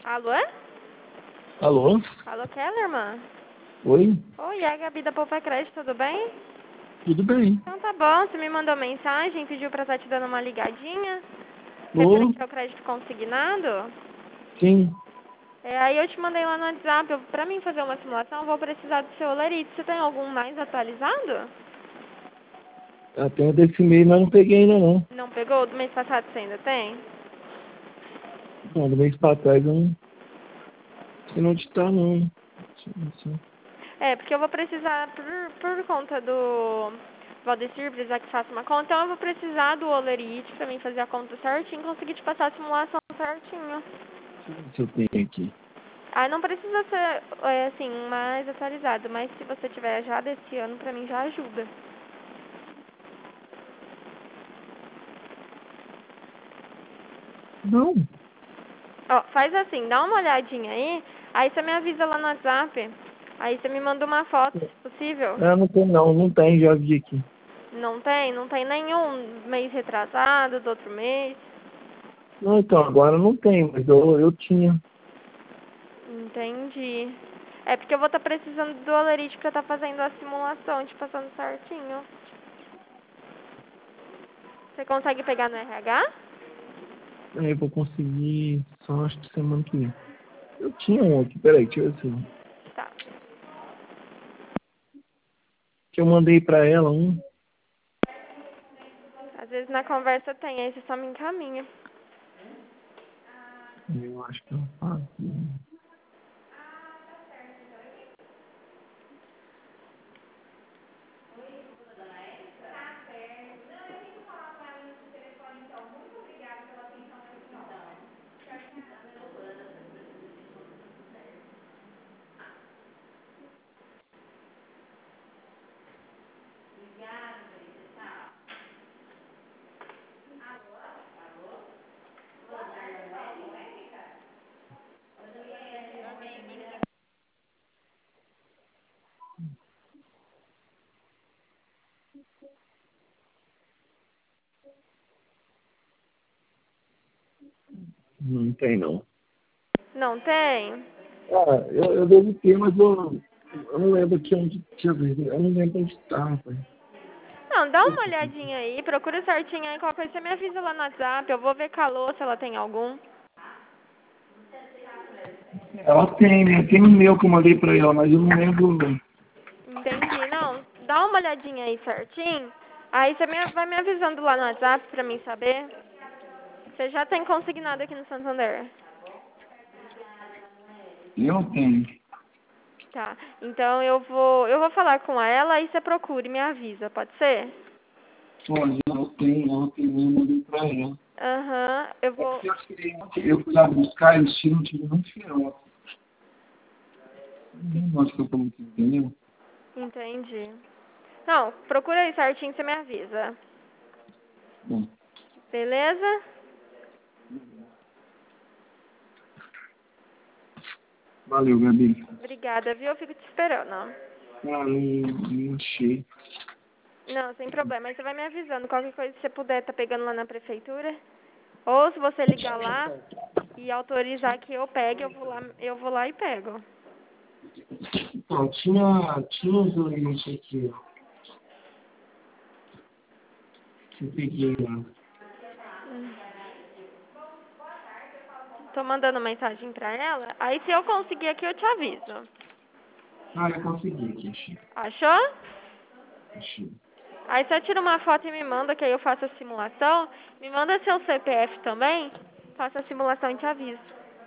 Alô? Alô? Alô, Kellerman? Oi? Oi, é a Gabi da Poupa Crédito, tudo bem? Tudo bem? Então tá bom, você me mandou mensagem, pediu pra estar te dando uma ligadinha, Ô, referente ao crédito consignado. sim. Aí eu te mandei lá no WhatsApp, pra mim fazer uma simulação, eu vou precisar do seu Olerite. Você tem algum mais atualizado? Até desse mês, mas não peguei ainda não. Não pegou? Do mês passado você ainda tem? Não, do mês pra trás eu não sei onde tá não. Porque eu vou precisar, por conta do Valdecir, precisar que faça uma conta, então eu vou precisar do Olerite pra mim fazer a conta certinho e conseguir te passar a simulação certinho. Se eu tenho aqui. Não precisa ser, assim, mais atualizado, mas se você tiver já desse ano, pra mim já ajuda. Não. Ó, faz assim, dá uma olhadinha aí você me avisa lá no WhatsApp, aí você me manda uma foto, se possível. Ah, não tem não, não tem, já vi aqui. Não tem? Não tem nenhum mês retrasado, do outro mês? Não, então, agora não tem, mas eu tinha. Entendi. É porque eu vou estar precisando do Olerite pra estar fazendo a simulação, te passando certinho. Você consegue pegar no RH? Aí eu vou conseguir só acho que semana que vem. Eu tinha um aqui, peraí, deixa eu ver se Tá. que eu mandei pra ela um. Às vezes na conversa tem, aí você só me encaminha. Eu acho que eu fazia. Não tem não. Não tem? Ah, eu devo ter, mas eu não lembro aqui onde. Deixa eu ver, eu não lembro onde tá, rapaz. Não, dá uma olhadinha aí, procura certinho aí, qualquer coisa você me avisa lá no WhatsApp, eu vou ver com a Lô se ela tem algum. Ela tem, né? Tem um meu que eu mandei pra ela, mas eu não lembro. Entendi, não, dá uma olhadinha aí certinho, aí você vai me avisando lá no WhatsApp pra mim saber. Você já tem consignado aqui no Santander? Eu tenho. Tá, então eu vou falar com ela e você procura e me avisa, pode ser? Olha, eu tenho, eu mandei pra ela. Aham, eu É vou... porque eu fui lá buscar, eles tinham um time muito feroz. Não acho que eu tô muito entendendo. Entendi. Não, procura aí certinho e você me avisa. Bom, Beleza? valeu, Gabi. Obrigada, viu? Eu fico te esperando. Ah, não achei. Não, sem problema. Aí você vai me avisando. Qualquer coisa que você puder tá pegando lá na prefeitura. Ou se você ligar lá e autorizar que eu pegue, eu vou lá e pego. Então, tinha uns elementos aqui, ó, que eu peguei lá. Tô mandando mensagem pra ela. Aí se eu conseguir aqui, eu te aviso. Ah, eu consegui aqui, Achou? achei. Aí você tira uma foto e me manda, que aí eu faço a simulação. Me manda seu CPF também. Faço a simulação e te aviso.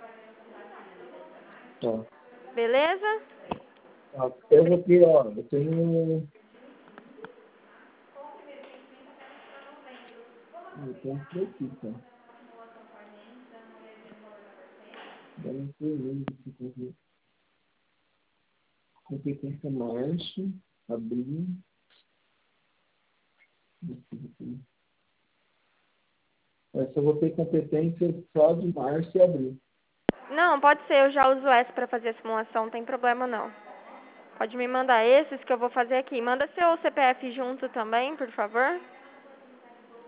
Tá. Beleza? Eu vou ter, ó, eu tenho por aqui, tá? Deve ser mesmo, competência março, abril, essa eu vou ter competência só de março e abril. Não, pode ser. Eu já uso essa pra fazer a simulação. Não tem problema não. Pode me mandar esses que eu vou fazer aqui. Manda seu CPF junto também, por favor.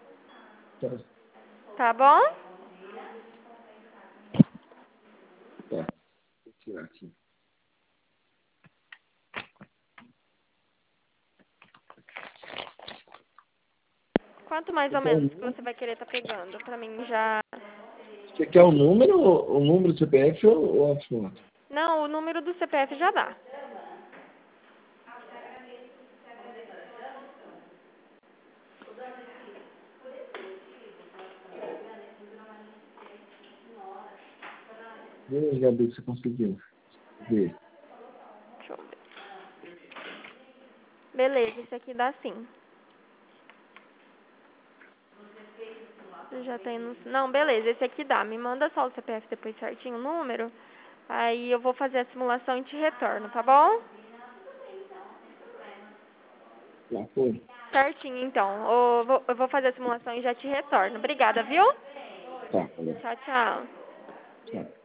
Tá, Tá bom? Vou tirar aqui. Quanto mais ou menos que você vai querer estar pegando? Pra mim já... Você quer o número do CPF ou a foto? Não, o número do CPF já dá. Vê, Gabi, que você conseguiu. Vê. Deixa eu ver. Beleza, esse aqui dá sim. Eu já tenho no... Não, beleza, esse aqui dá. Me manda só o CPF depois certinho o número. Aí eu vou fazer a simulação e te retorno, tá bom? Já foi? Certinho, então. Eu vou fazer a simulação e já te retorno. Obrigada, viu? Tá, valeu. Tchau, tchau. Tchau.